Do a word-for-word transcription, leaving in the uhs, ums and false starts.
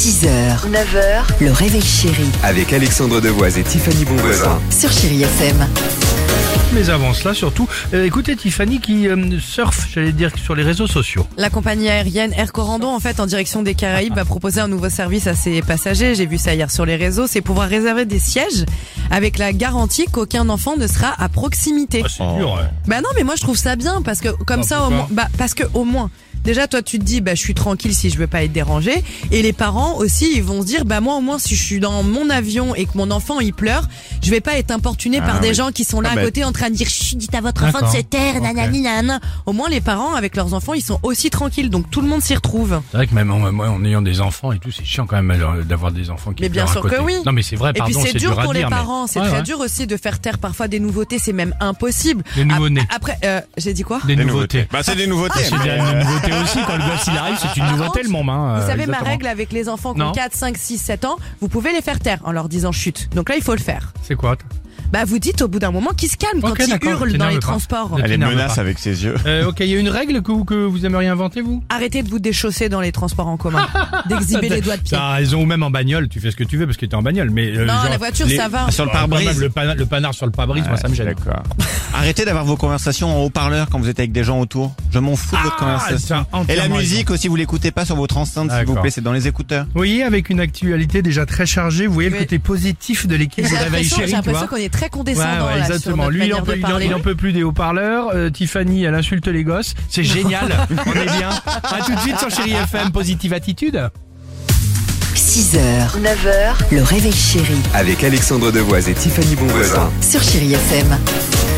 six heures, neuf heures, le réveil chéri Avec Alexandre Devoise et Tiffany Bonvoisin. sur Chéri F M. Mais avant cela, surtout, euh, écoutez Tiffany qui euh, surfe, j'allais dire, sur les réseaux sociaux. La compagnie aérienne Air Corando, en fait, en direction des Caraïbes, va proposer un nouveau service à ses passagers. J'ai vu ça hier sur les réseaux. C'est pouvoir réserver des sièges avec la garantie qu'aucun enfant ne sera à proximité. Ah, c'est dur, ouais. Bah non, mais moi je trouve ça bien parce que comme Ah, ça, au pourquoi moins, bah parce que au moins. Déjà, toi, tu te dis, bah, je suis tranquille si je veux pas être dérangé. Et les parents aussi, ils vont se dire, bah, moi, au moins, si je suis dans mon avion et que mon enfant, il pleure, je vais pas être importuné Ah, par des oui. gens qui sont là Ah, à bah. côté en train de dire, chut, dites à votre enfant de D'accord. se taire, Ok. nanani, nanana. Au moins, les parents, avec leurs enfants, ils sont aussi tranquilles. Donc, tout le monde s'y retrouve. C'est vrai que même en, moi, en ayant des enfants et tout, c'est chiant quand même alors, d'avoir des enfants qui Mais bien pleurent à sûr côté. que oui. Non mais c'est vrai, Et pardon, puis, c'est dur dur à pour les dire, mais- parents. C'est Ouais, très ouais. dur aussi de faire taire parfois des nouveautés. C'est même impossible. Des nouveau-nés. Ap- Après, euh, j'ai dit quoi? Des Des nouveautés. Bah, c'est des nouveautés. C'est bien une nouveauté aussi, quand le gosse il arrive, c'est une nouveauté le moment. Hein, Vous euh, savez, ma exactement. règle avec les enfants qui Non. ont quatre, cinq, six, sept ans, vous pouvez les faire taire en leur disant chut. Donc là, il faut le faire. C'est quoi toi Bah, vous dites au bout d'un moment qu'ils se calment Ok, quand ils d'accord, hurlent dans t'énerve les pas. transports. Ne Elle les t'énerve menace pas. avec ses yeux. euh, Ok, il y a une règle que, que vous aimeriez inventer vous Arrêtez de vous déchausser dans les transports en commun, d'exhiber les doigts de pied. T'as raison, ou même en bagnole, tu fais ce que tu veux parce que t'es en bagnole. Mais euh, Non, genre, la voiture, les- ça va. Ah, sur le Ah, quand pare-brise. même, Le, pana- le panard sur le pare-brise, moi ça me gêne. D'accord. Arrêtez d'avoir vos conversations en haut-parleur quand vous êtes avec des gens autour. Je m'en fous de votre Ah, conversation. t'as Et la entièrement musique aussi, vous l'écoutez pas sur votre enceinte, s'il vous D'accord. plaît, c'est dans les écouteurs. Vous voyez, avec une actualité déjà très chargée, vous voyez le Oui. côté positif de l'équipe J'ai du Réveil l'impression, Chéri, j'ai tu vois. l'impression qu'on est très condescendant Ouais, ouais, là, sur exactement. notre Lui, il en, manière peut, de il en- parler. il en peut plus des haut-parleurs. Euh, Tiffany, elle insulte les gosses. C'est génial. On est bien. À tout de suite sur Chéri F M. Positive attitude. six heures, neuf heures, le réveil chéri Avec Alexandre Devoise et Tiffany Bonvoisin. sur Chéri F M.